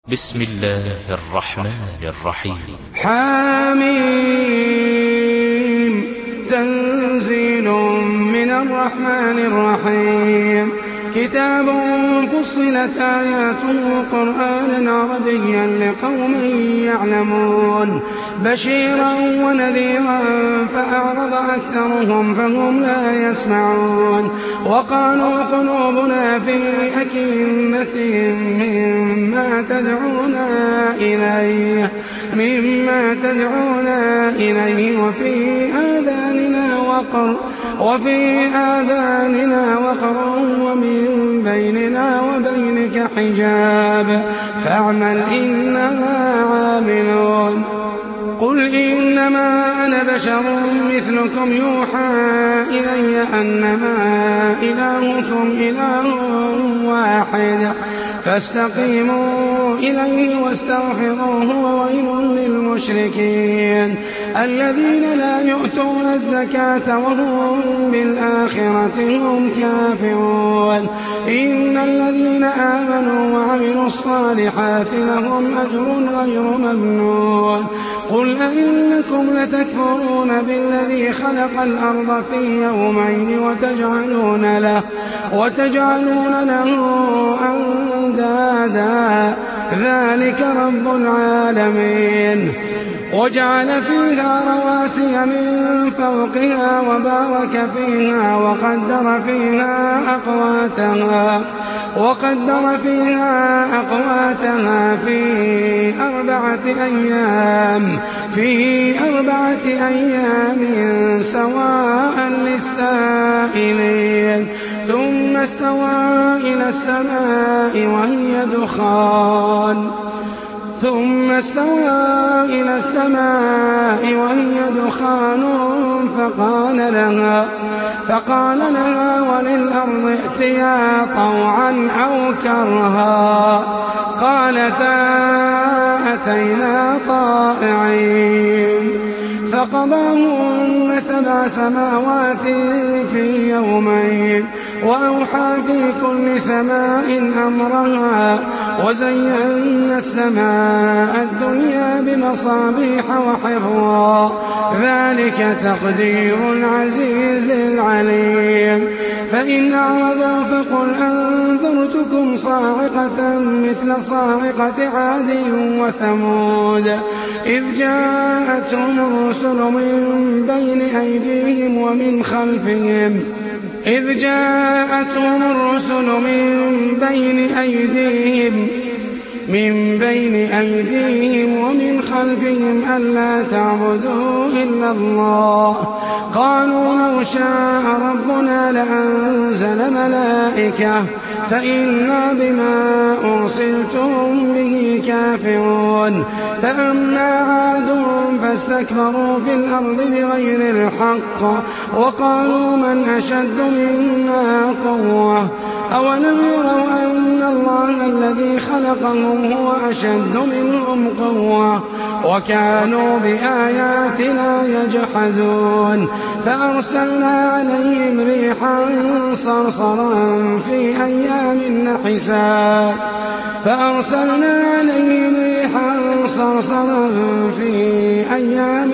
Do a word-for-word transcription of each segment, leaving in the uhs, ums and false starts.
بسم الله الرحمن الرحيم. حميم تنزيل من الرحمن الرحيم. كتاب فصلت آياته قرآنا عربيا لقوم يعلمون بشيرا ونذيرا فأعرض أكثرهم فهم لا يسمعون وقالوا قلوبنا في أكنة مما تدعونا إليه مما تدعونا إليه وفي آذاننا وقر وفي آذاننا وقر ومن بيننا وبينك حجاب فاعمل إننا عاملون. قل إنما أنا بشر مثلكم يوحى إلي أنما إلهكم إله واحد فاستقيموا إليه واستغفروه وويل للمشركين الذين لا يؤتون الزكاة وهم بالآخرة هم كافرون. إن الذين آمنوا وعملوا الصالحات لهم أجر غير ممنون. قل أئنكم لتكفرون بالذي خلق الأرض في يومين وتجعلون له, وتجعلون له أندادا ذلك رب العالمين. وجعل فيها رواسي من فوقها وبارك فيها وقدر فيها أقواتها وقدر فيها أقواتها في أربعة أيام في أربعة أيام سواء للسائلين. ثم استوى إلى السماء وهي دخان ثم استوى إلى السماء وهي دخان فقال لها فقال لها وللأرض ائتيا طوعا أو كرها قالتا أتينا طائعين. فقضاهن سبع سماوات في يومين وأوحى في كل سماء أمرها وزينا السماء الدنيا بمصابيح وحفظا ذلك تقدير العزيز العليم. فإن أعرضوا فقل أنذرتكم صاعقة مثل صاعقة عاد وثمود إذ جاءتهم الرسل من بين أيديهم ومن خلفهم إذ جاءتهم الرسل من بين أيديهم من بين أيديهم ومن خلفهم ألا تعبدوا إلا الله قالوا لو شاء ربنا لأنزل ملائكة فإنا بما أرسلتم به كافرون. فأما عاد فاستكبروا في الأرض بغير الحق وقالوا من أشد منا قوة أولم يروا أن الله الذي خلقهم هو أشد منهم قوة وكانوا بآياتنا يجحدون. فأرسلنا عليهم ريحا صرصرا في أيام نحسات فأرسلنا عليهم ريحا صرصرا في أيام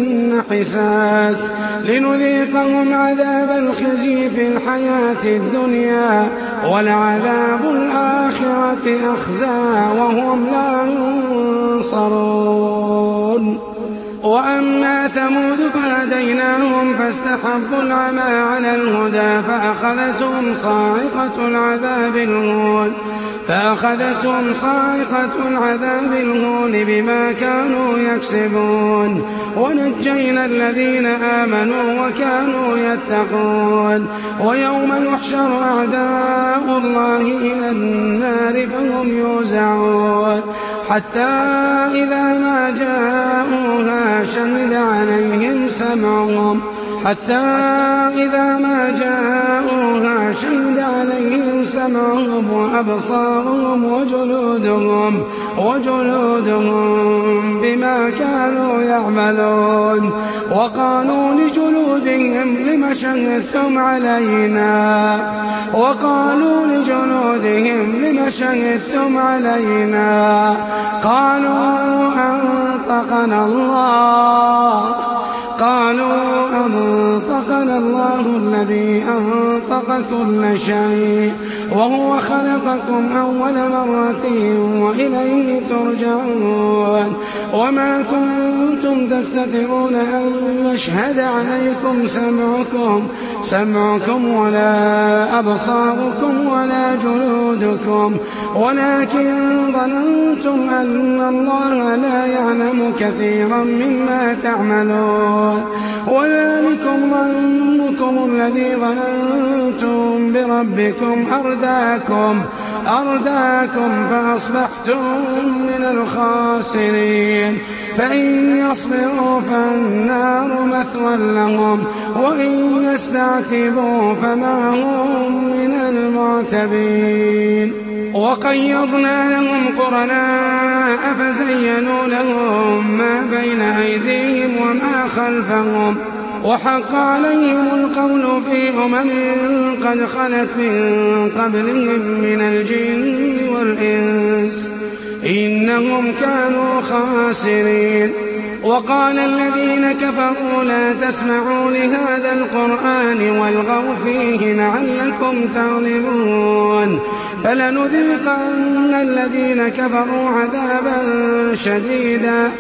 نحسات لنذيقهم عذاب الخزي في الحياة الدنيا ولعذاب الآخرة أخزى وهم لا ينصرون. وأما ثمود فهديناهم فاستحبوا العمى على الهدى فأخذتهم صاعقة العذاب الهون فأخذتهم صاعقة العذاب الهون بما كانوا يكسبون. ونجينا الذين آمنوا وكانوا يتقون. ويوم يحشر أعداء الله إلى النار فهم يوزعون حتى إذا ما جاءوها شهد عليهم سمعهم حتى إذا ما جاءوها شهد عليهم سمعهم وأبصارهم وجلودهم وجلودهم بما كانوا يعملون. وقالوا لجلودهم لم شهدتم علينا وقالوا لجلودهم لم شهدتم علينا قالوا أنطقنا الله قالوا أنطقنا الله الذي أنطق كل شيء وهو خلقكم أول مرة وإليه ترجعون. وما كنتم تستترون أن يشهد عليكم سمعكم سمعكم ولا أبصاركم ولا جلودكم ولكن ظننتم أن الله لا يعلم كثيرا مما تعملون. وذلكم ظنكم الذي ظننتم بربكم أرداكم أرداكم فأصبحتم من الخاسرين. فإن يصبروا فالنار مثوى لهم وإن يستعتبوا فما هم من المعتبين. وقيضنا لهم قرناء فزينوا لهم ما بين أيديهم وما خلفهم وحق عليهم القول في أمم قد خلت من قبلهم من الجن والإنس إنهم كانوا خاسرين. وقال الذين كفروا لا تسمعوا لهذا القرآن والغوا فيه لعلكم تغلبون. فلنذيقن الذين كفروا عذابا شديدا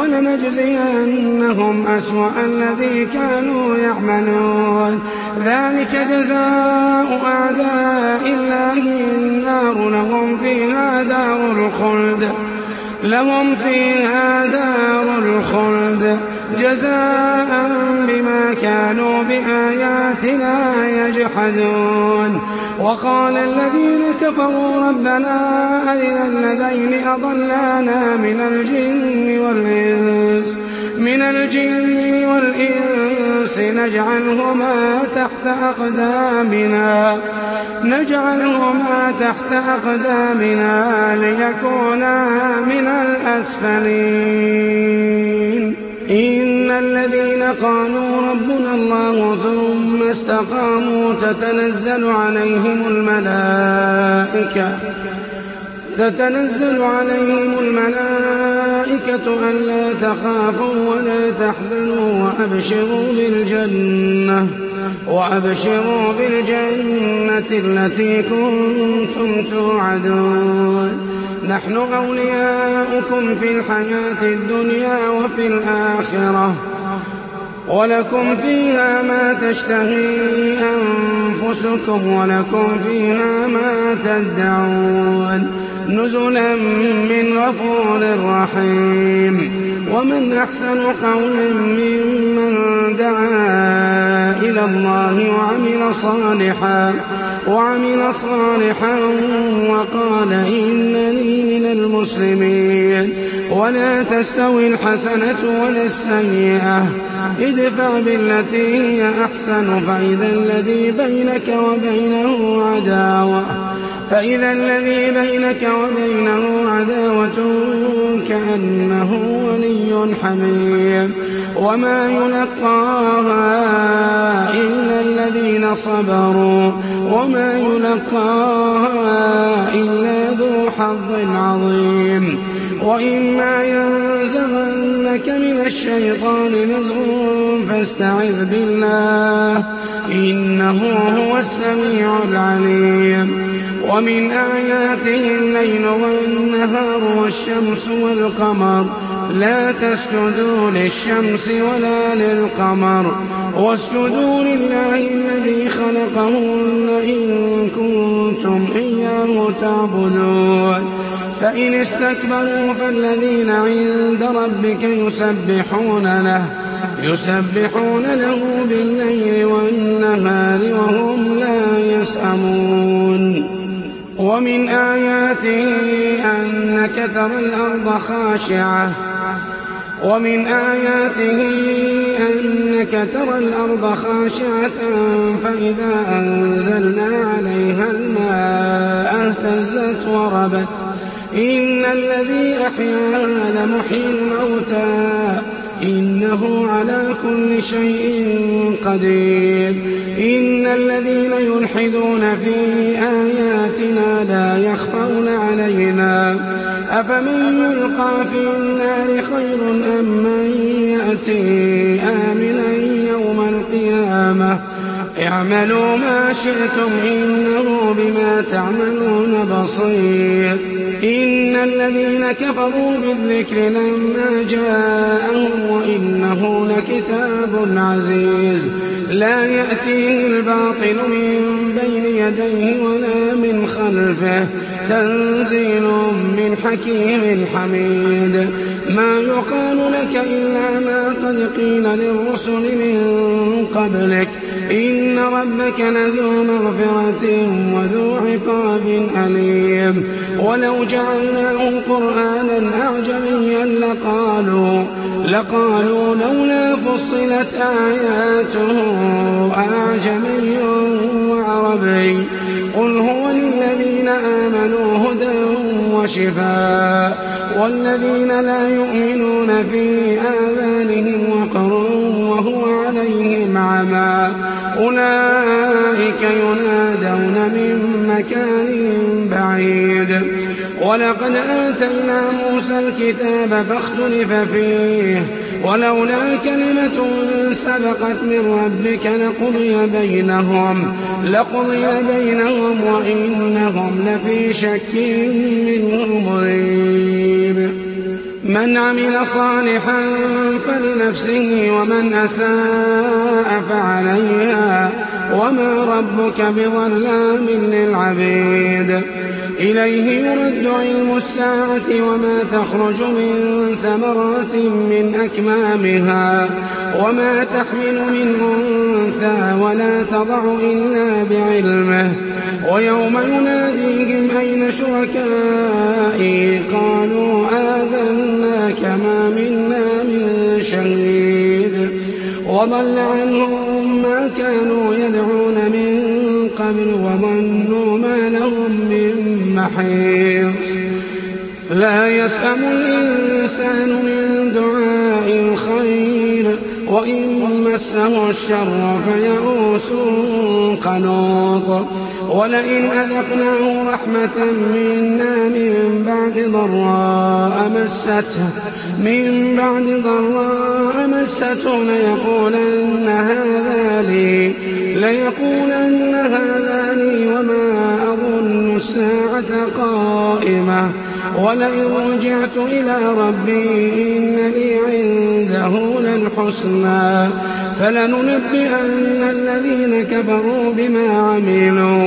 ولنجزينهم أسوأ الذي كانوا يعملون. ذلك جزاء أعداء الله النار لهم فيها دار الخلد لهم فيها دار الخلد جزاء بما كانوا بآياتنا يجحدون. وقال الذين كفروا ربنا أرنا الذين أضلانا من الجن والإنس من الجن والإنس نجعلهما تحت أقدامنا نجعلهما تحت أقدامنا ليكونا من الأسفلين. إن الذين قالوا ربنا الله ثم استقاموا تتنزل عليهم الملائكة تتنزل عليهم الملائكة ألا تخافوا ولا تحزنوا وأبشروا بالجنة وأبشروا بالجنة التي كنتم توعدون. نحن أولياؤكم في الحياة الدنيا وفي الآخرة ولكم فيها ما تشتهي أنفسكم ولكم فيها ما تدعون نزلا من غفور رحيم. ومن أحسن قولا ممن دعا إلى الله وعمل صالحا وعمل صالحا وقال إنني من المسلمين. ولا تستوي الحسنة ولا السيئة ادفع بالتي هي أحسن فإذا الذي بينك وبينه عداوة فإذا الذي بينك وبينه عداوة كأنه ولي حميم. وما يلقاها إلا الذين صبروا وما يلقاها إلا ذو حظ عظيم. وإما ينزغنك من الشيطان نزغ فاستعذ بالله إنه هو السميع العليم. ومن آياته الليل والنهار والشمس والقمر لا تسجدوا للشمس ولا للقمر واسجدوا لله الذي خلقهن إن كنتم إياه تعبدون. فإن استكبروا فالذين عند ربك يسبحون له يسبحون له بالليل والنهار وهم لا يسأمون. ومن آياته أنك ترى الأرض خاشعة ومن آياته أنك ترى الأرض خاشعة فإذا أنزلنا عليها الماء اهتزت وربت إن الذي أحياها لمحيي الموتى إنه على كل شيء قدير إن الذين يلحدون في آياتنا لا يخفون علينا أفمن يلقى في النار خير أم من يأتي آمنا يوم القيامة اعملوا ما شئتم إنه بما تعملون بصير إن الذين كفروا بالذكر لما جاءهم وإنه لكتاب عزيز لا يأتيه الباطل من بين يديه ولا من خلفه تنزيل من حكيم حميد ما يقال لك إلا ما قد قيل للرسل من قبلك إن ربك لذو مغفرة وذو عقاب أليم ولو جعلناه قرآنا أعجميا لقالوا لقالوا لولا فصلت آياته أعجمي وعربي قل هو للذين آمنوا هدى وشفاء والذين لا يؤمنون في آذانهم وقر وهو عليهم عمى أولئك ينادون من مكان بعيد ولقد آتينا موسى الكتاب فاختلف فيه ولولا كلمة سبقت من ربك لقضي بينهم لقضي بينهم وإنهم لفي شك منه مريب من عمل صالحا فلنفسه ومن أساء فعليها وما ربك بظلام للعبيد إليه يرد علم الساعة وما تخرج من ثمرات من أكمامها وما تحمل من أنثى ولا تضع إلا بعلمه ويوم يناديهم أين شركائي قالوا آذناك ما منا من شهيد وضل عنهم ما كانوا يدعون من قبل وظنوا ما لهم من محيص لا يسأم الإنسان من دعاء الخير وإن مسه الشر فيئوس قنوط ولئن أذقناه رحمة منا من بعد ضراء مسته من بعد ضراء مسته ليقولن هذا لي ليقولن هذا لي وما أظن الساعة قائمة ولئن رجعت إلى ربي إن لي عنده للحسنى فلننبئن الذين كفروا بما عملوا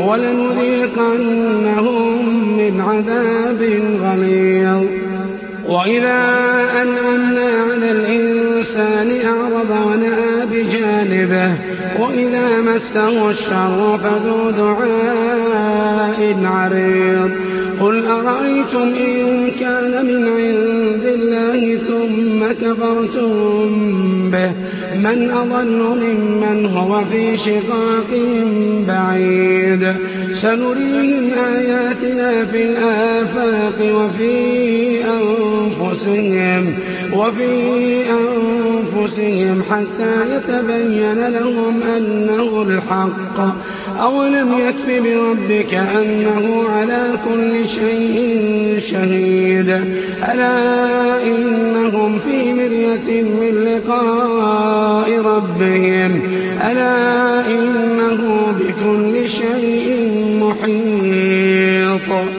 ولنذيقنهم من عذاب غليظ وإذا أنعمنا على الإنسان أعرض ونأى بجانبه وإذا مسه الشر فذو دعاء عريض قل أرأيتم إن كان من عند الله ثم كفرتم به من أضل ممن هو في شقاق بعيد سنريهم آياتنا في الآفاق وفي أنفسهم وفي أنفسهم حتى يتبين لهم أنه الحق أولم يكف بربك أنه على كل شيء شهيد ألا إنهم في مرية من لقاء ربهم ألا إنه بكل شيء محيط